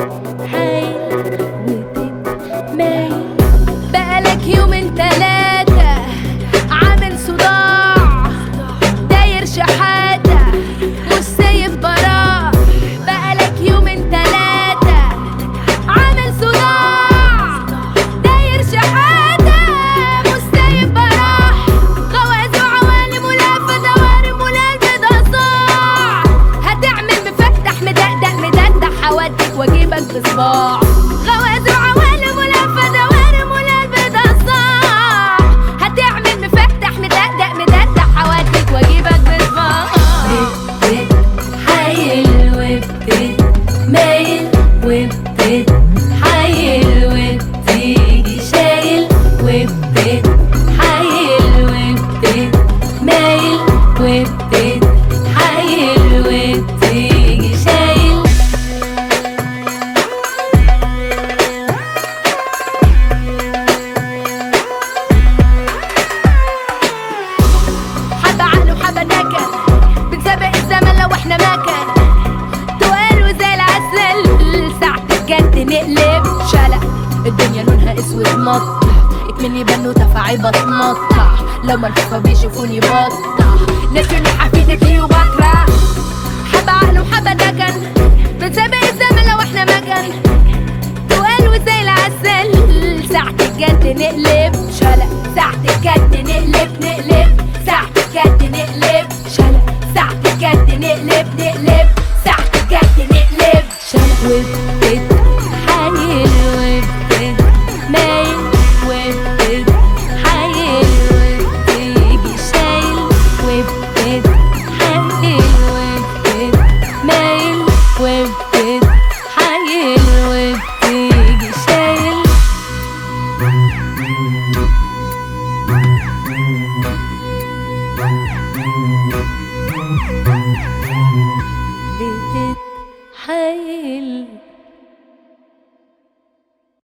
حايل وبتمايل. بقالك يومين تلاتة عامل صداع، داير شحاتة مش سايب براح. بقالك يومين تلاتة عامل صداع، داير شحاتة مش سايب براح. غوازي وعوالم ولافة دوارم والقلب ده صاع. هتعمل مفتح مدقدق مدردح هوديك واجيبك بصباع. غوازي وعوالم ولافة دوارم والقلب ده صاع. هتعمل مفتح مدقدق مدردح هوديك واجيبك بصباع. بتحايل وبتتمايل وبتتحايل وبتيجي شايل وبتتحايل وبتتمايل وبتتحايل وبتيجي شايل. حبة عقل وحبة نكد بنسابق الزمن لو احنا مكن. تقال وزي العسل ساعة الجد نقلب شلق. الدنيا لونها اسود مطح، اكمني بنوتة فعي بتمطح. لو ملفوفة بيشوفوني بطح، نسيوني حفيدتي وبكره. حبة عقل وحبة نكد بنسابق الزمن لو احنا مكن. تقال وزي العسل ساعة الجد نقلب شلق. ساعة الجد نقلب ساعة الجد نقلب شلق. ساعة الجد نقلب ساعة الجد نقلب شلق. وبتتحايل وبتتمايل وبتتحايل وبتيجي شايل وبتتحايل وبتتمايل وبتتحايل وبتيجي شايل. بتتحايل